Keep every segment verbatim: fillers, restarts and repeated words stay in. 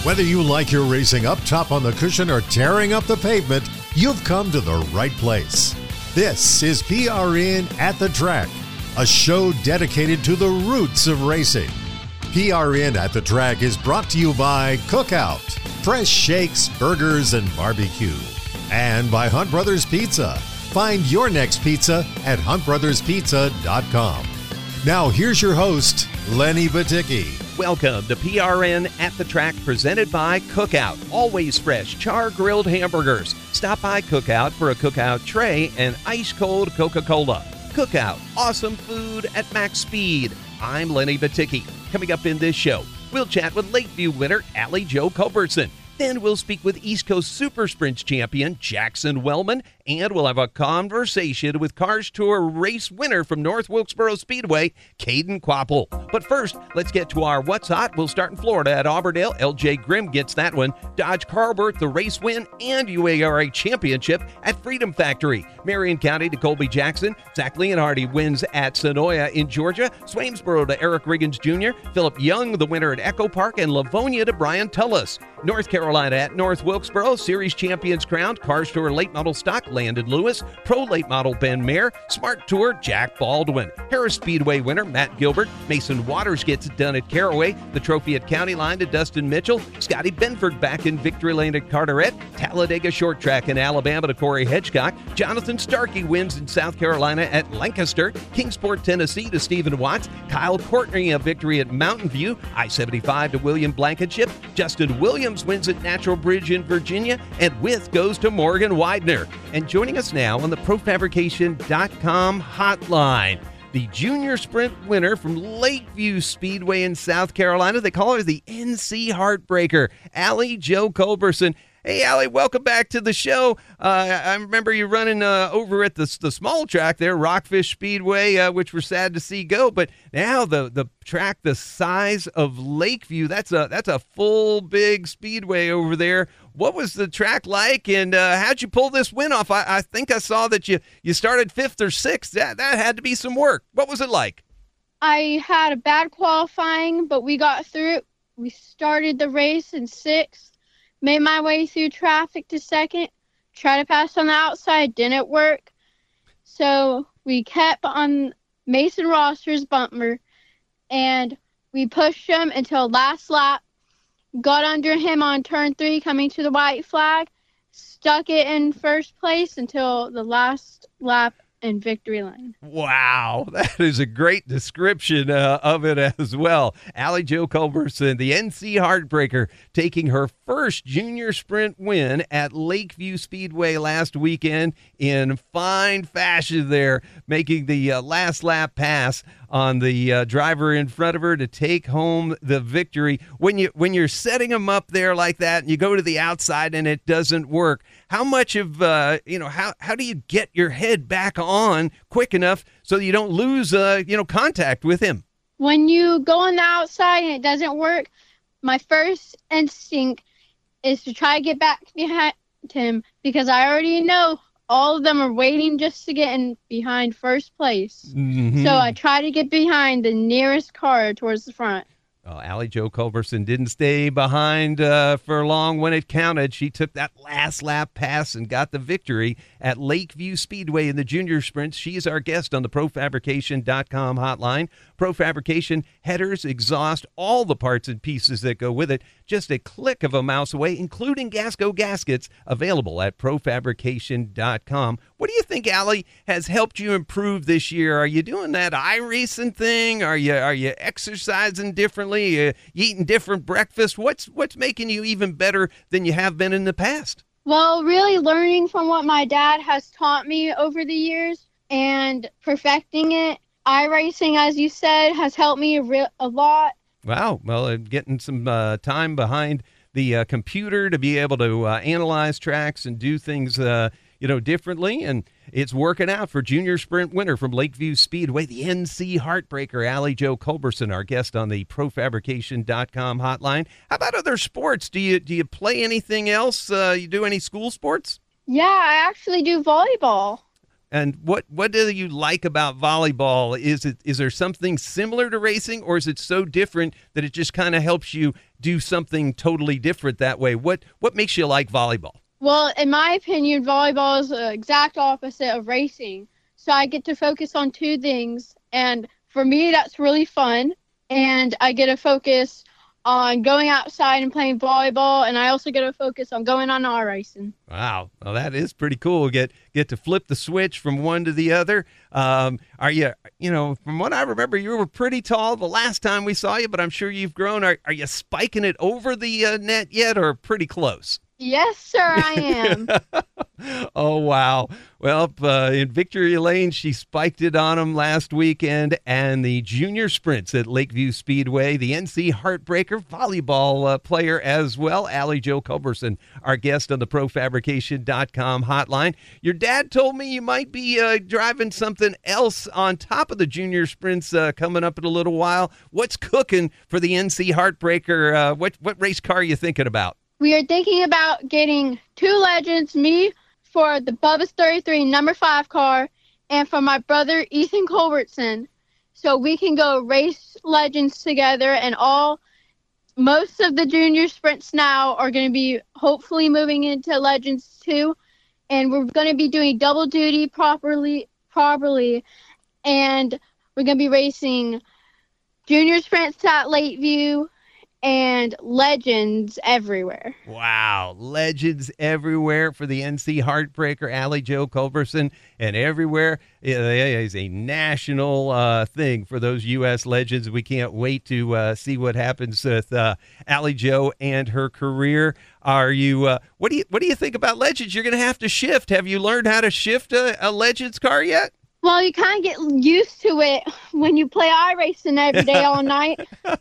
Whether you like your racing up top on the cushion or tearing up the pavement, you've come to the right place. This is P R N at the Track, a show dedicated to the roots of racing. P R N at the Track is brought to you by Cookout, fresh shakes, burgers, and barbecue, and by Hunt Brothers Pizza. Find your next pizza at hunt brothers pizza dot com. Now here's your host, Lenny Baticki. Welcome to P R N at the Track, presented by Cookout. Always fresh, char-grilled hamburgers. Stop by Cookout for a Cookout tray and ice-cold Coca-Cola. Cookout, awesome food at max speed. I'm Lenny Baticki. Coming up in this show, we'll chat with Lakeview winner Allie Jo Culbertson. Then we'll speak with East Coast Super Sprints champion Jackson Wellman, and we'll have a conversation with Cars Tour race winner from North Wilkesboro Speedway, Caden Quapple. But first, let's get to our What's Hot. We'll start in Florida at Auburndale. L J Grimm gets that one. Dodge Carlworth, the race win and U A R A championship at Freedom Factory. Marion County to Colby Jackson. Zach Leonhardy wins at Sonoya in Georgia. Swamesboro to Eric Riggins Junior Philip Young, the winner at Echo Park, and Livonia to Brian Tullis. North Carolina at North Wilkesboro, Series champions crowned. Cars Tour late model stock, Landon Lewis. Pro late model, Ben Mayer. Smart Tour, Jack Baldwin. Harris Speedway winner, Matt Gilbert. Mason Waters gets it done at Caraway. The trophy at County Line to Dustin Mitchell. Scotty Benford back in victory lane at Carteret. Talladega Short Track in Alabama to Corey Hedgecock. Jonathan Starkey wins in South Carolina at Lancaster. Kingsport, Tennessee to Stephen Watts. Kyle Courtney a victory at Mountain View. I seventy-five to William Blankenship. Justin Williams wins at Natural Bridge in Virginia, and With goes to Morgan Widener. And joining us now on the pro fabrication dot com hotline, the junior sprint winner from Lakeview Speedway in South Carolina. They call her the N C Heartbreaker, Allie Jo Culbertson. Hey, Allie, welcome back to the show. Uh, I remember you running uh, over at the the small track there, Rockfish Speedway, uh, which we're sad to see go. But now the the track the size of Lakeview, that's a that's a full big speedway over there. What was the track like, and uh, how'd you pull this win off? I, I think I saw that you, you started fifth or sixth. That that had to be some work. What was it like? I had a bad qualifying, but we got through it. We started the race in sixth. Made my way through traffic to second, tried to pass on the outside, didn't work. So we kept on Mason Roster's bumper, and we pushed him until last lap, got under him on turn three coming to the white flag, stuck it in first place until the last lap in victory lane. Wow, that is a great description uh, of it as well. Allie Jo Culbertson, the N C Heartbreaker, taking her first junior sprint win at Lakeview Speedway last weekend in fine fashion there, making the uh, last lap pass on the uh, driver in front of her to take home the victory. When you when you're setting them up there like that, and you go to the outside and it doesn't work, how much of uh, you know how how do you get your head back on quick enough so you don't lose uh, you know contact with him? When you go on the outside and it doesn't work, my first instinct is to try to get back behind him, because I already know all of them are waiting just to get in behind first place. Mm-hmm. So I try to get behind the nearest car towards the front. Well, Allie Jo Culbertson didn't stay behind uh, for long when it counted. She took that last lap pass and got the victory at Lakeview Speedway in the junior sprints. She is our guest on the pro fabrication dot com hotline. Pro Fabrication, headers, exhaust, all the parts and pieces that go with it, just a click of a mouse away, including Gasco gaskets, available at pro fabrication dot com. What do you think, Allie, has helped you improve this year? Are you doing that iRacing thing? Are you are you exercising differently? Are you eating different breakfast? What's what's making you even better than you have been in the past? Well, really learning from what my dad has taught me over the years and perfecting it. iRacing, as you said, has helped me a, re- a lot. Wow. Well, uh, getting some uh, time behind the uh, computer to be able to uh, analyze tracks and do things uh, you know, differently, and it's working out for junior sprint winner from Lakeview Speedway, the N C Heartbreaker, Allie Jo Culbertson, our guest on the pro fabrication dot com hotline. How about other sports? Do you do you play anything else? Uh, you do any school sports? Yeah, I actually do volleyball. And what, what do you like about volleyball? Is it is there something similar to racing, or is it so different that it just kind of helps you do something totally different that way? What what makes you like volleyball? Well, in my opinion, volleyball is the exact opposite of racing. So I get to focus on two things, and for me, that's really fun. And I get to focus on going outside and playing volleyball, and I also get to focus on going on our racing. Wow, well, that is pretty cool. Get get to flip the switch from one to the other. Um, are you, you know, from what I remember, you were pretty tall the last time we saw you, but I'm sure you've grown. Are, are you spiking it over the uh, net yet, or pretty close? Yes, sir, I am. Oh, wow. Well, uh, in Victory Lane, she spiked it on him last weekend, and the junior sprints at Lakeview Speedway, the N C Heartbreaker volleyball uh, player as well, Allie Jo Culberson, our guest on the pro fabrication dot com hotline. Your dad told me you might be uh, driving something else on top of the junior sprints uh, coming up in a little while. What's cooking for the N C Heartbreaker? Uh, what, what race car are you thinking about? We are thinking about getting two legends, me for the Bubba's thirty-three number five car, and for my brother Ethan Culbertson, so we can go race legends together. And all most of the junior sprints now are going to be hopefully moving into legends too, and we're going to be doing double duty properly, properly, and we're going to be racing junior sprints at Lakeview and legends everywhere. Wow, legends everywhere for the N C Heartbreaker, Allie Jo Culberson, and everywhere is a national uh, thing for those U S legends. We can't wait to uh, see what happens with uh, Allie Jo and her career. Are you? Uh, what do you? What do you think about legends? You're going to have to shift. Have you learned how to shift a, a legends car yet? Well, you kind of get used to it when you play iRacing every day all night.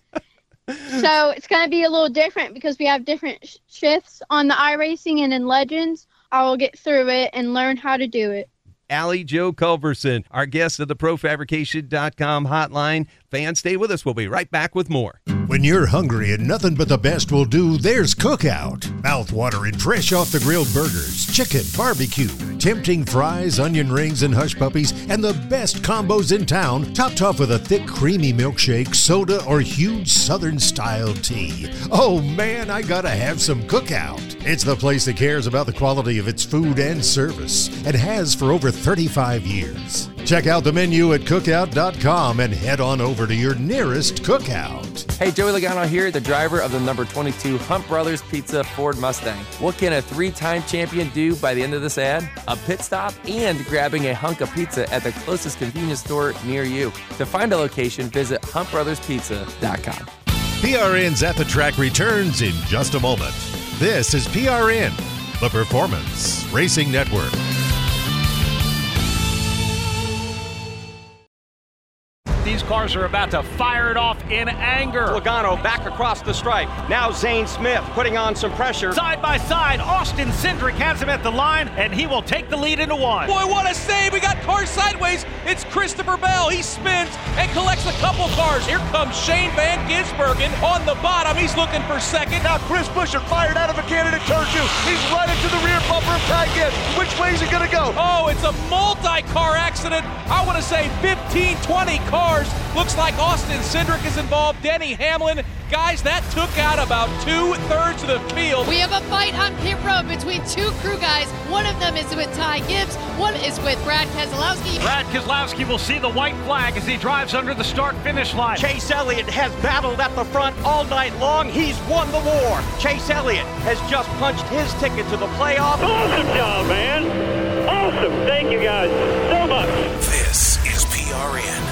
So it's going to be a little different because we have different sh- shifts on the iRacing, and in Legends, I will get through it and learn how to do it. Allie Jo Culberson, our guest at the pro fabrication dot com hotline. Fans, stay with us. We'll be right back with more. When you're hungry and nothing but the best will do, there's Cookout. Mouth-watering, fresh off the grilled burgers, chicken, barbecue, tempting fries, onion rings, and hush puppies, and the best combos in town, topped off with a thick, creamy milkshake, soda, or huge Southern-style tea. Oh, man, I gotta have some Cookout. It's the place that cares about the quality of its food and service, and has for over thirty-five years. Check out the menu at cookout dot com and head on over to your nearest Cookout. Hey, Joey Logano here, the driver of the number twenty-two Hunt Brothers Pizza Ford Mustang. What can a three-time champion do by the end of this ad? A pit stop and grabbing a hunk of pizza at the closest convenience store near you. To find a location, visit hunt brothers pizza dot com. P R N's At the Track returns in just a moment. This is P R N, the Performance Racing Network. These cars are about to fire it off in anger. Logano back across the stripe. Now Zane Smith putting on some pressure. Side by side, Austin Cindric has him at the line, and he will take the lead into one. Boy, what a save. We got cars sideways. It's Christopher Bell. He spins and collects a couple cars. Here comes Shane Van Gisbergen on the bottom. He's looking for second. Now Chris Buescher fired out of a cannon at turn two. He's right into the rear bumper of Ty Gibbs. Which way is he going to go? Oh, it's a multi-car accident. I want to say fifteen, twenty cars. Looks like Austin Cindric is involved. Denny Hamlin. Guys, that took out about two-thirds of the field. We have a fight on pit road between two crew guys. One of them is with Ty Gibbs. One is with Brad Keselowski. Brad Keselowski will see the white flag as he drives under the start-finish line. Chase Elliott has battled at the front all night long. He's won the war. Chase Elliott has just punched his ticket to the playoff. Awesome job, man. Awesome. Thank you guys so much. This is P R N.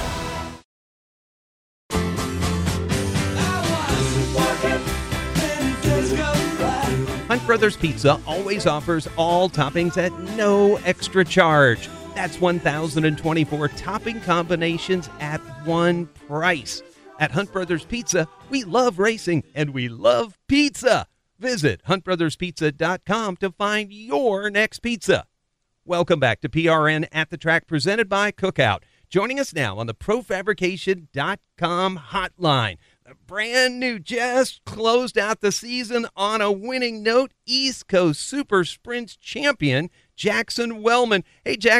Hunt Brothers Pizza always offers all toppings at no extra charge. That's one thousand twenty-four topping combinations at one price. At Hunt Brothers Pizza, we love racing and we love pizza. Visit hunt brothers pizza dot com to find your next pizza. Welcome back to P R N At the Track, presented by Cookout. Joining us now on the pro fabrication dot com hotline, the brand new, just closed out the season on a winning note, East Coast Super Sprints champion, Jackson Wellman. Hey, Jackson,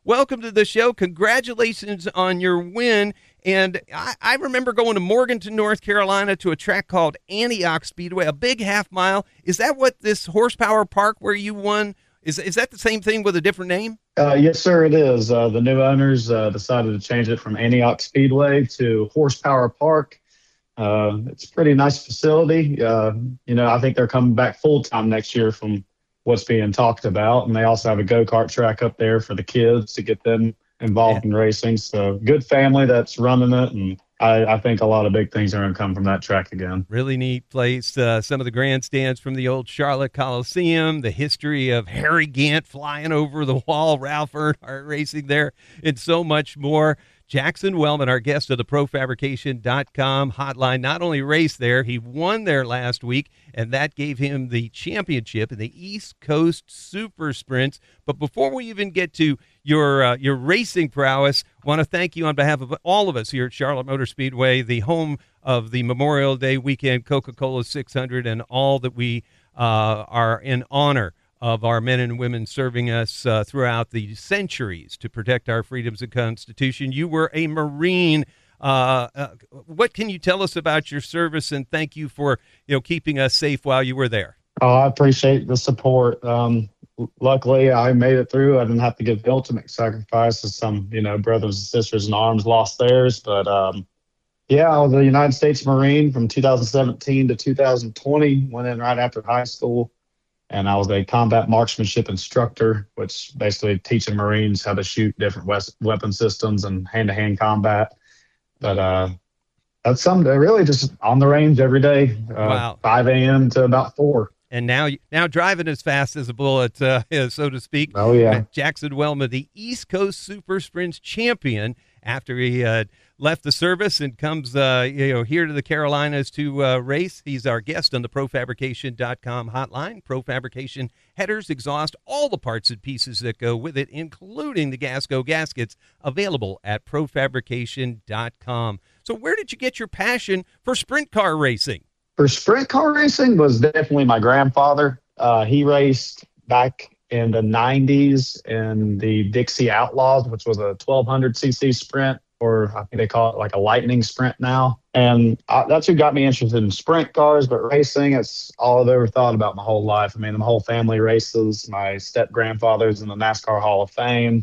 welcome to the show. Congratulations on your win. And I, I remember going to Morganton, North Carolina to a track called Antioch Speedway, a big half mile. Is that what this Horsepower Park where you won, is, is that the same thing with a different name? Uh, yes, sir, it is. Uh, the new owners uh, decided to change it from Antioch Speedway to Horsepower Park. Uh, it's a pretty nice facility. Uh, you know, I think they're coming back full-time next year from what's being talked about. And they also have a go-kart track up there for the kids to get them involved yeah. in racing. So good family that's running it. And I, I think a lot of big things are going to come from that track again. Really neat place. Uh, some of the grandstands from the old Charlotte Coliseum, the history of Harry Gant flying over the wall, Ralph Earnhardt racing there, and so much more. Jackson Wellman, our guest of the Pro Fabrication dot com hotline, not only raced there, he won there last week, and that gave him the championship in the East Coast Super Sprints. But before we even get to your uh, your racing prowess, I want to thank you on behalf of all of us here at Charlotte Motor Speedway, the home of the Memorial Day weekend Coca-Cola six hundred, and all that we uh, are in honor of our men and women serving us uh, throughout the centuries to protect our freedoms and Constitution. You were a Marine. Uh, uh, what can you tell us about your service, and thank you for you know keeping us safe while you were there? Oh, I appreciate the support. Um, luckily, I made it through. I didn't have to give the ultimate sacrifice, as some you know brothers and sisters in arms lost theirs. But um, yeah, I was a United States Marine from two thousand seventeen to two thousand twenty. Went in right after high school. And I was a combat marksmanship instructor, which basically teaching Marines how to shoot different weapon systems and hand-to-hand combat. But uh, that's something really just on the range every day, uh, wow. five a.m. to about four. And now now driving as fast as a bullet, uh, so to speak. Oh, yeah. Jackson Wellman, the East Coast Super Sprints champion, after he uh, left the service and comes uh, you know here to the Carolinas to uh, race. He's our guest on the Pro Fabrication dot com hotline. Pro Fabrication headers, exhaust, all the parts and pieces that go with it, including the Gasco gaskets, available at Pro Fabrication dot com. So where did you get your passion for sprint car racing? For sprint car racing was definitely my grandfather. Uh, he raced back in the nineties in the Dixie Outlaws, which was a twelve hundred c c sprint, or I think they call it like a lightning sprint now. And I, that's who got me interested in sprint cars, but racing, it's all I've ever thought about my whole life. I mean, my whole family races. My step-grandfather's in the NASCAR Hall of Fame.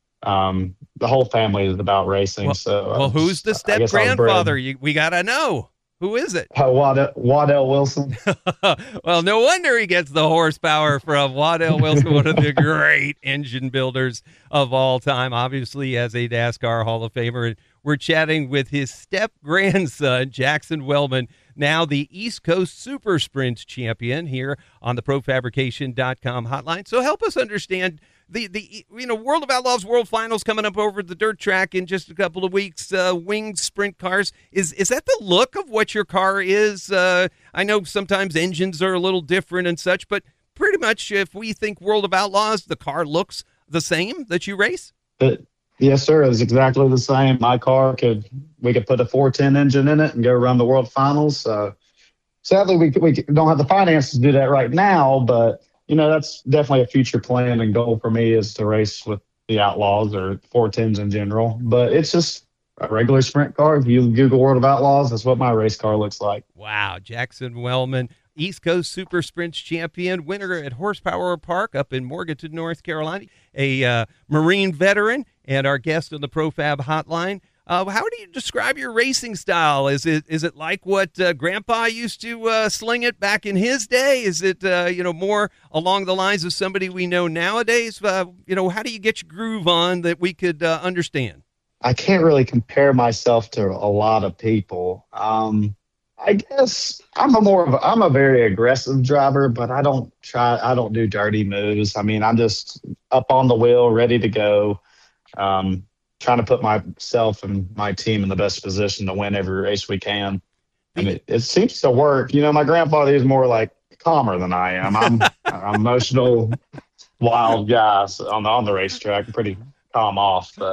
Um, the whole family is about racing. Well, so, well who's the step-grandfather? You, we got to know. Who is it? Uh, Waddell, Waddell Wilson. Well, no wonder he gets the horsepower from Waddell Wilson, one of the great engine builders of all time, obviously as a NASCAR Hall of Famer. And we're chatting with his step-grandson, Jackson Wellman, now the East Coast Super Sprint champion, here on the Pro Fabrication dot com hotline. So help us understand the, the you know, World of Outlaws World Finals coming up over the dirt track in just a couple of weeks, uh, winged sprint cars. Is is that the look of what your car is? Uh, I know sometimes engines are a little different and such, but pretty much if we think World of Outlaws, the car looks the same that you race? But, yes, sir. It's exactly the same. My car could, we could put a four ten engine in it and go run the World Finals. Uh, sadly, we we don't have the finances to do that right now, but you know, that's definitely a future plan and goal for me, is to race with the Outlaws or four tens in general. But it's just a regular sprint car. If you Google World of Outlaws, that's what my race car looks like. Wow. Jackson Wellman, East Coast Super Sprints champion, winner at Horsepower Park up in Morganton, North Carolina, a uh, Marine veteran, and our guest on the ProFab hotline. Uh, how do you describe your racing style? Is it is it like what uh, Grandpa used to uh, sling it back in his day? Is it uh, you know more along the lines of somebody we know nowadays? Uh, you know, how do you get your groove on that we could uh, understand? I can't really compare myself to a lot of people. Um, I guess I'm a more of a, I'm a very aggressive driver, but I don't try. I don't do dirty moves. I mean, I'm just up on the wheel, ready to go. Um, trying to put myself and my team in the best position to win every race we can. And it, it seems to work. You know, my grandfather is more like calmer than I am. I'm an emotional, wild guy on the, on the racetrack, pretty calm off. But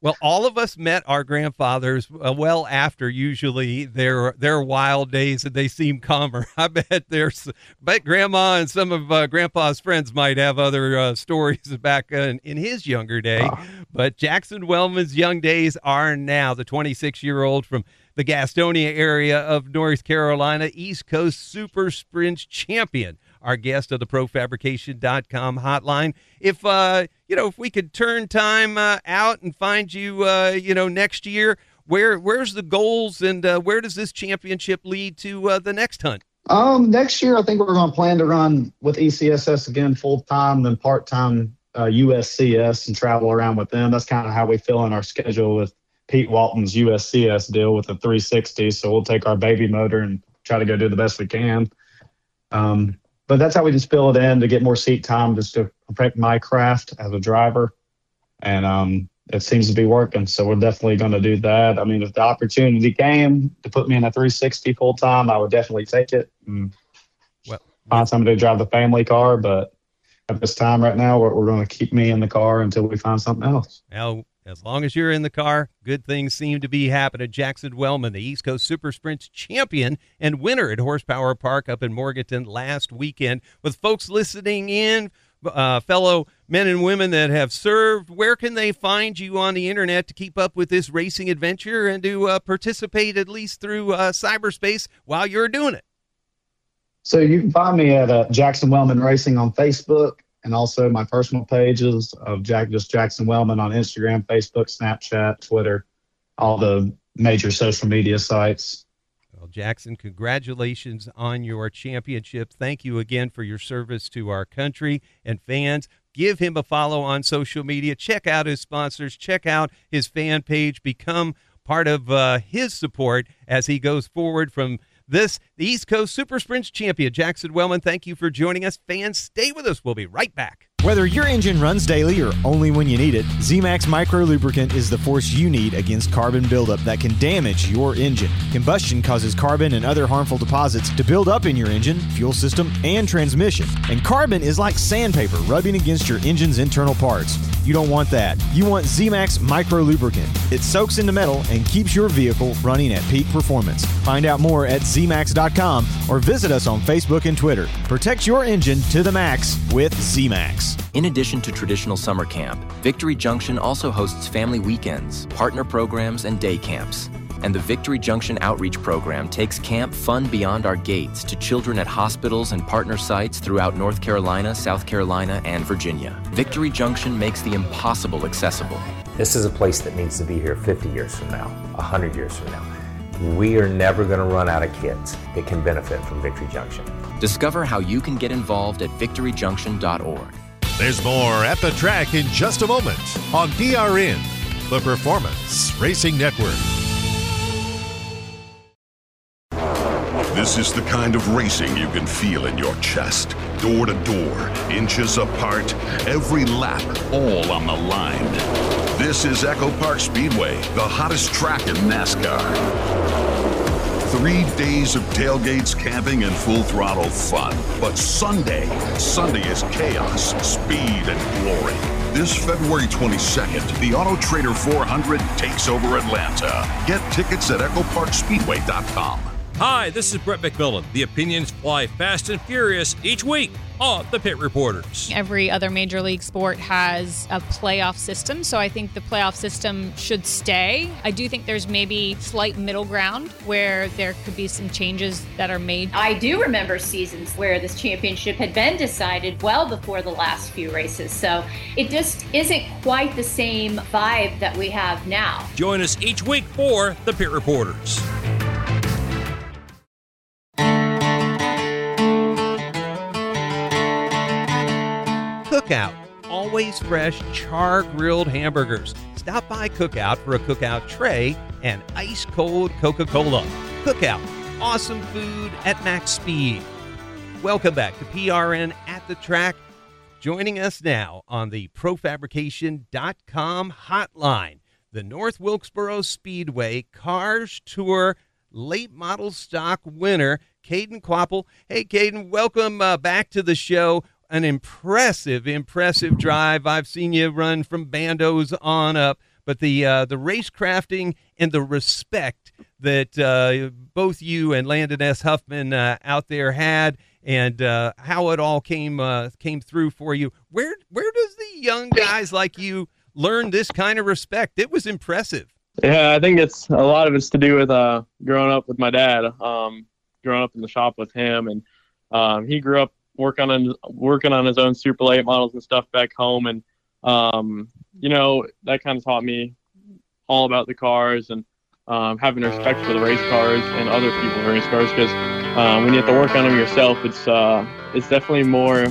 Well, all of us met our grandfathers uh, well after usually their their wild days, and they seem calmer. I bet there's, bet Grandma and some of uh, Grandpa's friends might have other uh, stories back in, in his younger day. Oh. But Jackson Wellman's young days are now. The twenty-six-year-old from the Gastonia area of North Carolina, East Coast Super Sprint champion, our guest of the pro fabrication dot com hotline. If, uh, you know, if we could turn time uh, out and find you, uh, you know, next year, where where's the goals and uh, where does this championship lead to uh, the next hunt? Um, next year, I think we're going to plan to run with E C S S again full-time, then part-time uh, U S C S and travel around with them. That's kind of how we fill in our schedule with Pete Walton's U S C S deal with the three sixty. So we'll take our baby motor and try to go do the best we can. Um, But that's how we just fill it in to get more seat time, just to perfect my craft as a driver. And um, it seems to be working. So we're definitely going to do that. I mean, if the opportunity came to put me in a three sixty full time, I would definitely take it and well, find somebody to drive the family car. But at this time right now, we're, we're going to keep me in the car until we find something else. Now, as long as you're in the car, good things seem to be happening. Jackson Wellman, the East Coast Super Sprint champion and winner at Horsepower Park up in Morganton last weekend. With folks listening in, uh, fellow men and women that have served, where can they find you on the internet to keep up with this racing adventure and to uh, participate at least through uh, cyberspace while you're doing it? So you can find me at uh, Jackson Wellman Racing on Facebook. And also my personal pages of Jack, just Jackson Wellman on Instagram, Facebook, Snapchat, Twitter, all the major social media sites. Well, Jackson, congratulations on your championship. Thank you again for your service to our country and fans. Give him a follow on social media. Check out his sponsors. Check out his fan page. Become part of uh, his support as he goes forward from this, the East Coast Super Sprints champion, Jackson Wellman. Thank you for joining us. Fans, stay with us. We'll be right back. Whether your engine runs daily or only when you need it, Z-Max Micro Lubricant is the force you need against carbon buildup that can damage your engine. Combustion causes carbon and other harmful deposits to build up in your engine, fuel system, and transmission. And carbon is like sandpaper rubbing against your engine's internal parts. You don't want that. You want Z-Max Micro Lubricant. It soaks into metal and keeps your vehicle running at peak performance. Find out more at Z max dot com or visit us on Facebook and Twitter. Protect your engine to the max with Z-Max. In addition to traditional summer camp, Victory Junction also hosts family weekends, partner programs, and day camps. And the Victory Junction Outreach Program takes camp fun beyond our gates to children at hospitals and partner sites throughout North Carolina, South Carolina, and Virginia. Victory Junction makes the impossible accessible. This is a place that needs to be here fifty years from now, one hundred years from now. We are never going to run out of kids that can benefit from Victory Junction. Discover how you can get involved at victory junction dot org. There's more At the Track in just a moment on P R N, the Performance Racing Network. This is the kind of racing you can feel in your chest. Door to door, inches apart, every lap, all on the line. This is Echo Park Speedway, the hottest track in NASCAR. Three days of tailgates, camping, and full throttle fun. But Sunday, Sunday is chaos, speed, and glory. This February twenty-second, the Auto Trader four hundred takes over Atlanta. Get tickets at echo park speedway dot com. Hi, this is Brett McMillan. The opinions fly fast and furious each week on the Pit Reporters. Every other major league sport has a playoff system, so I think the playoff system should stay. I do think there's maybe slight middle ground where there could be some changes that are made. I do remember seasons where this championship had been decided well before the last few races, so it just isn't quite the same vibe that we have now. Join us each week for the Pit Reporters. Cookout, always fresh char-grilled hamburgers. Stop by Cookout for a cookout tray and ice-cold Coca-Cola. Cookout, awesome food at max speed. Welcome back to P R N At the Track. Joining us now on the pro fabrication dot com hotline, the North Wilkesboro Speedway Cars Tour late model stock winner, Caden Kvapil. Hey, Caden, welcome uh, back to the show. An impressive, impressive drive. I've seen you run from bandos on up, but the uh, the racecrafting and the respect that uh, both you and Landon S. Huffman uh, out there had, and uh, how it all came uh, came through for you. Where where does the young guys like you learn this kind of respect? It was impressive. Yeah, I think it's a lot of it's to do with uh, growing up with my dad, um, growing up in the shop with him, and um, he grew up working on working on his own super late models and stuff back home, and um, you know, that kind of taught me all about the cars and um, having respect for the race cars and other people's race cars, because um, when you have to work on them yourself, it's uh, it's definitely more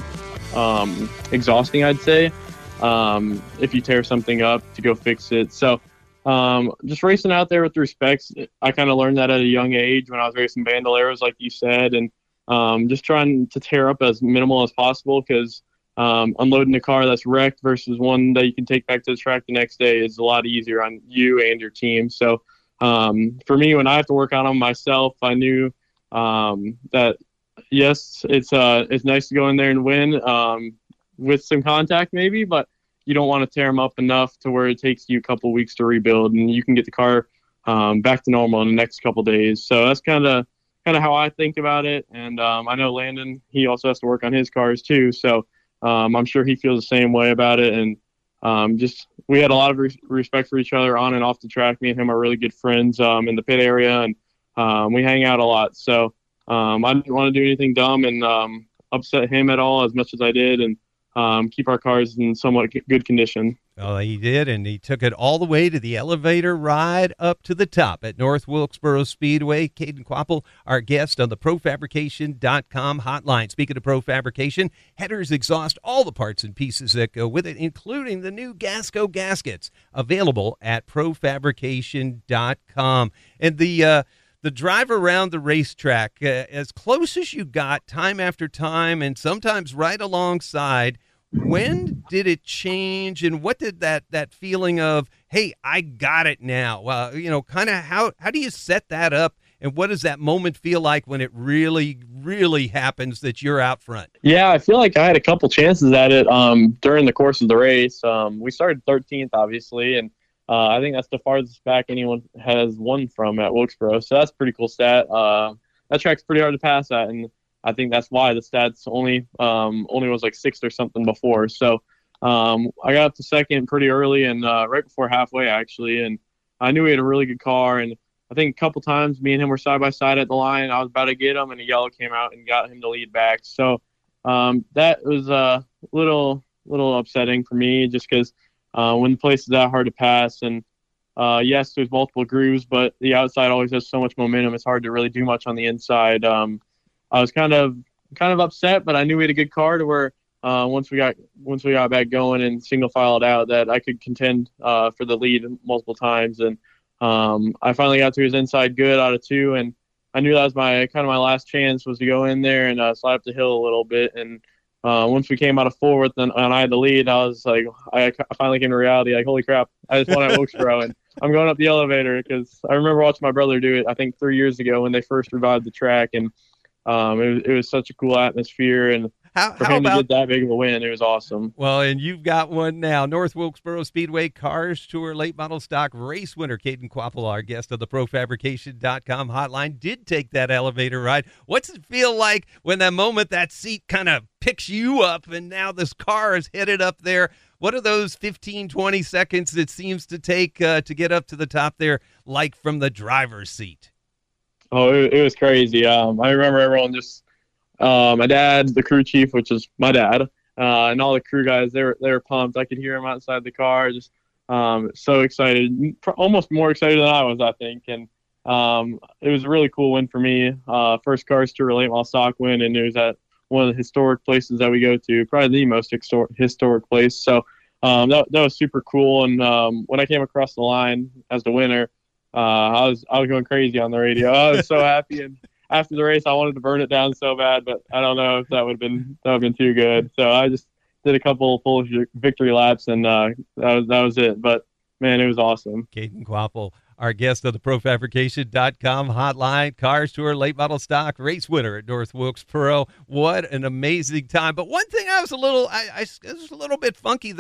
um, exhausting, I'd say, um, if you tear something up to go fix it. So. Um, just racing out there with respect, I kind of learned that at a young age when I was racing Bandoleros, like you said, and um, just trying to tear up as minimal as possible, because um, unloading a car that's wrecked versus one that you can take back to the track the next day is a lot easier on you and your team. So um, for me, when I have to work on them myself, I knew um, that, yes, it's uh, it's nice to go in there and win um, with some contact maybe, but you don't want to tear them up enough to where it takes you a couple of weeks to rebuild, and you can get the car um, back to normal in the next couple of days. So that's kind of kind of how I think about it. And um, I know Landon, he also has to work on his cars too. So um, I'm sure he feels the same way about it. And um, just we had a lot of re- respect for each other on and off the track. Me and him are really good friends um, in the pit area, and um, we hang out a lot. So um, I didn't want to do anything dumb and um, upset him at all as much as I did, and Um, keep our cars in somewhat good condition. Oh, he did, and he took it all the way to the elevator ride up to the top at North Wilkesboro Speedway. Caden Quapple, our guest on the Pro Fabrication dot com hotline. Speaking of Pro Fabrication, headers, exhaust, all the parts and pieces that go with it, including the new Gasco gaskets, available at Pro Fabrication dot com. And the uh, the drive around the racetrack, uh, as close as you got time after time, and sometimes right alongside, when did it change, and what did that, that feeling of, hey, I got it now, uh, you know, kind of how, how do you set that up, and what does that moment feel like when it really, really happens that you're out front? Yeah, I feel like I had a couple chances at it um, during the course of the race. Um, we started thirteenth, obviously, and Uh, I think that's the farthest back anyone has won from at Wilkesboro. So that's a pretty cool stat. Uh, that track's pretty hard to pass at, and I think that's why the stats only um, only was like sixth or something before. So um, I got up to second pretty early and uh, right before halfway, actually, and I knew he had a really good car. And I think a couple times me and him were side by side at the line. I was about to get him, and a yellow came out and got him to lead back. So um, that was a little little upsetting for me, just because Uh, when the place is that hard to pass, and uh, yes, there's multiple grooves, but the outside always has so much momentum. It's hard to really do much on the inside. Um, I was kind of kind of upset, but I knew we had a good car to where uh, once we got once we got back going and single filed out, that I could contend uh, for the lead multiple times. And um, I finally got to his inside good out of two, and I knew that was my kind of my last chance was to go in there and uh, slide up the hill a little bit. And Uh, once we came out of fourth and, and I had the lead, I was like, I, I finally came to reality, like, holy crap, I just won at Wilkesboro, and I'm going up the elevator, because I remember watching my brother do it, I think three years ago when they first revived the track, and um, it, was, it was such a cool atmosphere, and how, for how him about, to get that big of a win, it was awesome. Well, and you've got one now. North Wilkesboro Speedway Cars Tour Late Model Stock race winner Caden Quapple, our guest of the Pro Fabrication dot com hotline, did take that elevator ride. What's it feel like when that moment that seat kind of picks you up and now this car is headed up there? What are those fifteen, twenty seconds it seems to take uh, to get up to the top there, like from the driver's seat? Oh, it, it was crazy. Um, I remember everyone just Uh, my dad, the crew chief, which is my dad, uh, and all the crew guys, they were, they were pumped. I could hear them outside the car, just um, so excited, almost more excited than I was, I think. And um, it was a really cool win for me. Uh, first Cars Tour Late Model Stock win, and it was at one of the historic places that we go to, probably the most historic, historic place. So um, that, that was super cool. And um, when I came across the line as the winner, uh, I was I was going crazy on the radio. I was so happy. And after the race, I wanted to burn it down so bad, but I don't know if that would have been that would have been too good. So I just did a couple of full victory laps, and uh, that was that was it. But man, it was awesome. Caden Quapple, our guest of the Pro Fabrication dot com hotline, Cars Tour Late Model Stock race winner at North Wilkesboro. What an amazing time! But one thing I was a little, I, I it was a little bit funky though.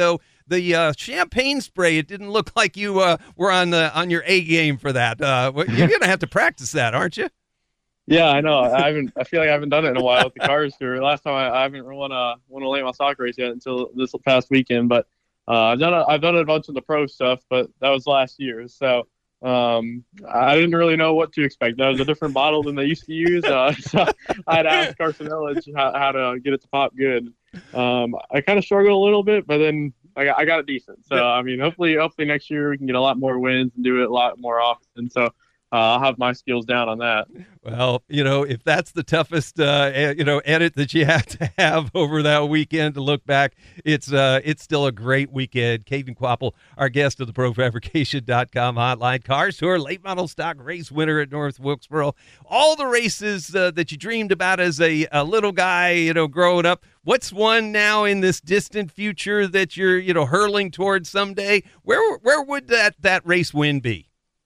the uh, champagne spray, it didn't look like you uh, were on the on your A game for that. Uh, you're going to have to practice that, aren't you? Yeah, I know. I haven't. I feel like I haven't done it in a while with the cars tour. Last time I, I haven't won a won a late model stock race yet until this past weekend. But uh, I've done a, I've done a bunch of the pro stuff, but that was last year. So um, I didn't really know what to expect. That was a different bottle than they used to use. Uh, so I had to ask Carson Elledge how, how to get it to pop good. Um, I kind of struggled a little bit, but then I got, I got it decent. So I mean, hopefully, hopefully next year we can get a lot more wins and do it a lot more often. So. Uh, I'll have my skills down on that. Well, you know, if that's the toughest, uh, you know, edit that you have to have over that weekend to look back, it's uh, it's still a great weekend. Caden Kvapil, our guest of the Pro Fabrication dot com hotline. Cars Tour late model stock race winner at North Wilkesboro. All the races uh, that you dreamed about as a, a little guy, you know, growing up. What's one now in this distant future that you're, you know, hurling towards someday? Where where would that, that race win be?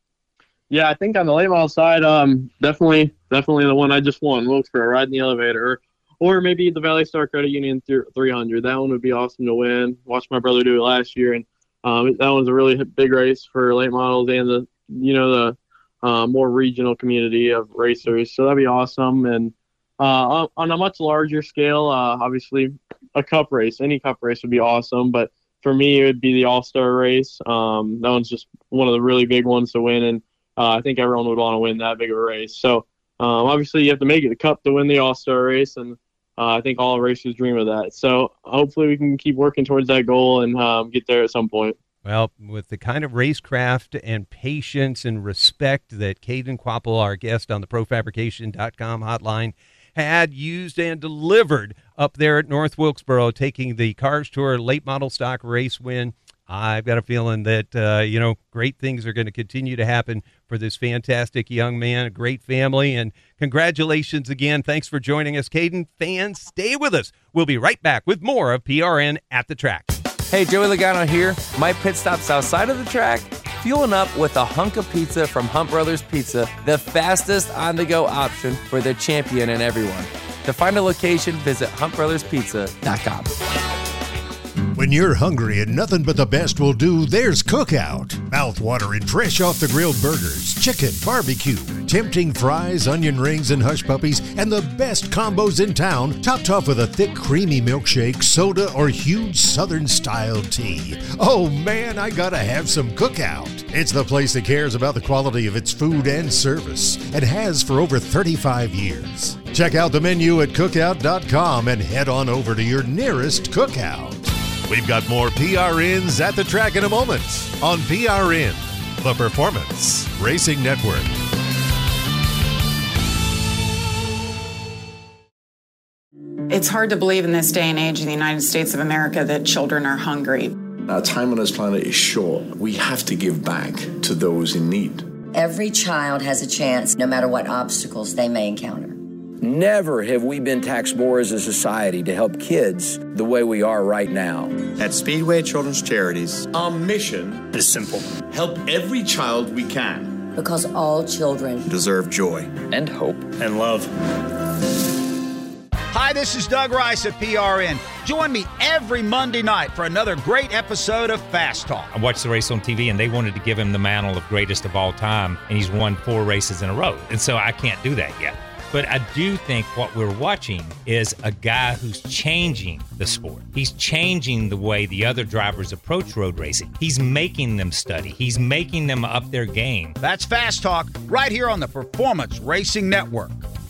Yeah, I think on the late model side, um, definitely, definitely the one I just won, Wilkesboro, riding the elevator, or, or maybe the Valley Star Credit Union three hundred. That one would be awesome to win. Watched my brother do it last year, and um, that one's a really big race for late models and the, you know, the uh, more regional community of racers. So that'd be awesome. And uh, on a much larger scale, uh, obviously, a cup race, any cup race would be awesome. But for me, it would be the All Star race. Um, that one's just one of the really big ones to win, and Uh, I think everyone would want to win that big of a race. So, um, obviously, you have to make it the Cup to win the All-Star race, and uh, I think all racers dream of that. So, hopefully, we can keep working towards that goal and um, get there at some point. Well, with the kind of racecraft and patience and respect that Caden Kvapil, our guest on the Pro Fabrication dot com hotline, had used and delivered up there at North Wilkesboro, taking the Cars Tour late model stock race win, I've got a feeling that, uh, you know, great things are going to continue to happen for this fantastic young man, a great family, and congratulations again. Thanks for joining us, Caden. Fans, stay with us. We'll be right back with more of P R N at the Track. Hey, Joey Logano here. My pit stop's outside of the track, fueling up with a hunk of pizza from Hunt Brothers Pizza, the fastest on-the-go option for the champion and everyone. To find a location, visit hunt brothers pizza dot com. When you're hungry and nothing but the best will do, there's Cookout. Mouth-watering, fresh off the grilled burgers, chicken, barbecue, tempting fries, onion rings, and hush puppies, and the best combos in town, topped off with a thick, creamy milkshake, soda, or huge Southern-style tea. Oh man, I gotta have some Cookout. It's the place that cares about the quality of its food and service, and has for over thirty-five years. Check out the menu at cookout dot com and head on over to your nearest Cookout. We've got more P R Ns at the track in a moment on P R N, the Performance Racing Network. It's hard to believe in this day and age in the United States of America that children are hungry. Our time on this planet is short. We have to give back to those in need. Every child has a chance, no matter what obstacles they may encounter. Never have we been taxed more as a society to help kids the way we are right now. At Speedway Children's Charities, our mission is simple. Help every child we can. Because all children deserve joy and hope and love. Hi, this is Doug Rice at P R N. Join me every Monday night for another great episode of Fast Talk. I watched the race on T V, and they wanted to give him the mantle of greatest of all time, and he's won four races in a row. And so I can't do that yet. But I do think what we're watching is a guy who's changing the sport. He's changing the way the other drivers approach road racing. He's making them study. He's making them up their game. That's Fast Talk right here on the Performance Racing Network.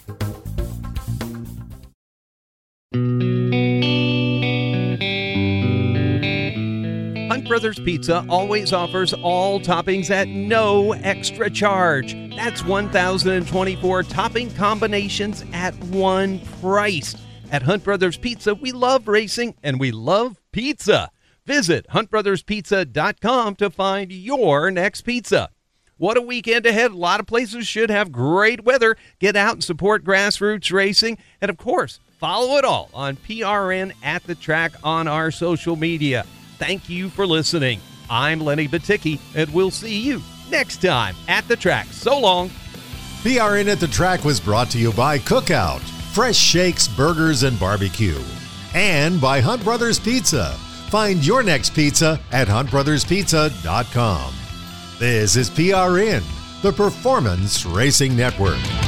Hunt Brothers Pizza always offers all toppings at no extra charge. That's one thousand twenty-four topping combinations at one price. At Hunt Brothers Pizza, we love racing and we love pizza. Visit hunt brothers pizza dot com to find your next pizza. What a weekend ahead. A lot of places should have great weather. Get out and support grassroots racing. And, of course, follow it all on P R N at the Track on our social media. Thank you for listening. I'm Lenny Baticki, and we'll see you next time at the track. So long. P R N at the Track was brought to you by Cookout, fresh shakes, burgers, and barbecue. And by Hunt Brothers Pizza, Find your next pizza at hunt brothers pizza dot com. This is P R N, the Performance Racing Network.